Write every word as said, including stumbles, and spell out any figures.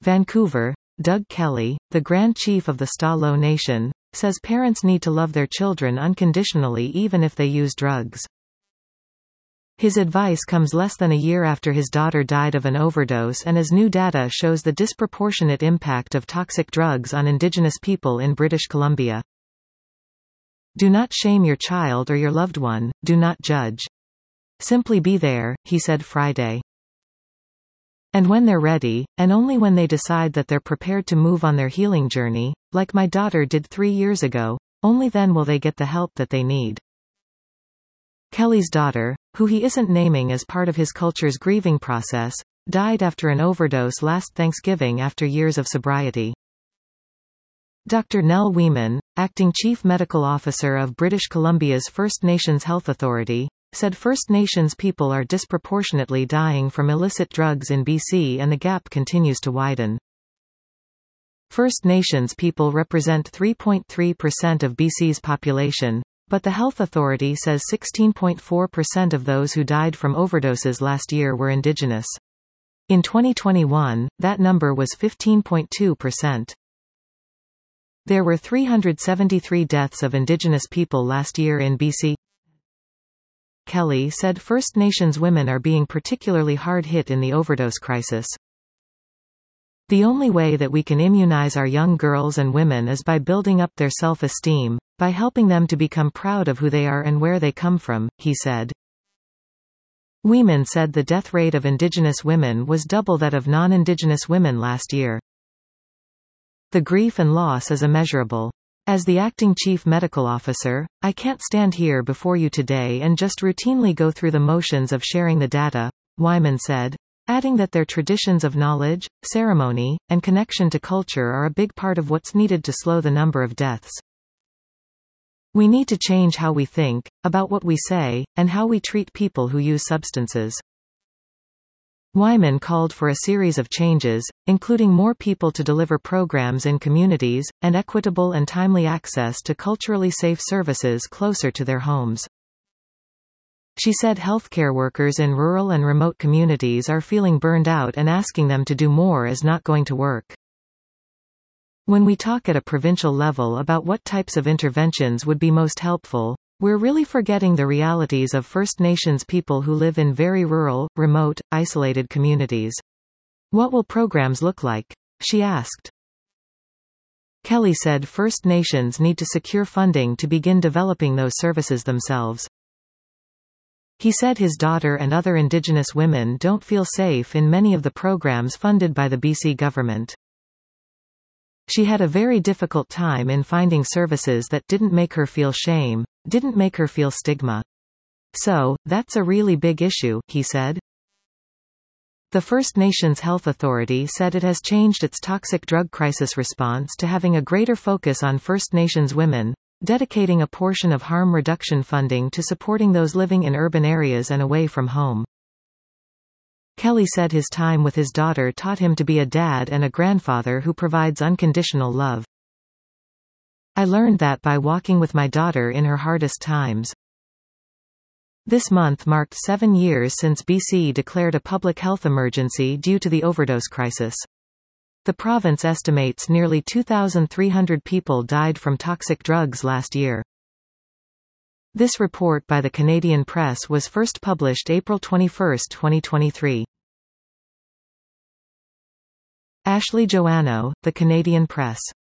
Vancouver, Doug Kelly, the Grand Chief of the Stalo Nation, says parents need to love their children unconditionally even if they use drugs. His advice comes less than a year after his daughter died of an overdose and as new data shows the disproportionate impact of toxic drugs on Indigenous people in British Columbia. Do not shame your child or your loved one, do not judge. Simply be there, he said Friday. And when they're ready, and only when they decide that they're prepared to move on their healing journey, like my daughter did three years ago, only then will they get the help that they need. Kelly's daughter, who he isn't naming as part of his culture's grieving process, died after an overdose last Thanksgiving after years of sobriety. Doctor Nell Weeman, acting Chief Medical Officer of British Columbia's First Nations Health Authority, said First Nations people are disproportionately dying from illicit drugs in B C and the gap continues to widen. First Nations people represent three point three percent of B C's population, but the Health Authority says sixteen point four percent of those who died from overdoses last year were Indigenous. In twenty twenty-one, that number was fifteen point two percent. There were three hundred seventy-three deaths of Indigenous people last year in B C. Kelly said First Nations women are being particularly hard hit in the overdose crisis. The only way that we can immunize our young girls and women is by building up their self-esteem, by helping them to become proud of who they are and where they come from, he said. Weeman said the death rate of Indigenous women was double that of non-Indigenous women last year. The grief and loss is immeasurable. As the acting chief medical officer, I can't stand here before you today and just routinely go through the motions of sharing the data, Weeman said, adding that their traditions of knowledge, ceremony, and connection to culture are a big part of what's needed to slow the number of deaths. We need to change how we think, about what we say, and how we treat people who use substances. Weeman called for a series of changes, including more people to deliver programs in communities, and equitable and timely access to culturally safe services closer to their homes. She said healthcare workers in rural and remote communities are feeling burned out and asking them to do more is not going to work. When we talk at a provincial level about what types of interventions would be most helpful, we're really forgetting the realities of First Nations people who live in very rural, remote, isolated communities. What will programs look like? She asked. Kelly said First Nations need to secure funding to begin developing those services themselves. He said his daughter and other Indigenous women don't feel safe in many of the programs funded by the B C government. She had a very difficult time in finding services that didn't make her feel shame, didn't make her feel stigma. So, that's a really big issue, he said. The First Nations Health Authority said it has changed its toxic drug crisis response to having a greater focus on First Nations women, dedicating a portion of harm reduction funding to supporting those living in urban areas and away from home. Kelly said his time with his daughter taught him to be a dad and a grandfather who provides unconditional love. I learned that by walking with my daughter in her hardest times. This month marked seven years since B C declared a public health emergency due to the overdose crisis. The province estimates nearly two thousand three hundred people died from toxic drugs last year. This report by the Canadian Press was first published April twenty-first, twenty twenty-three. Ashley Joannou, The Canadian Press.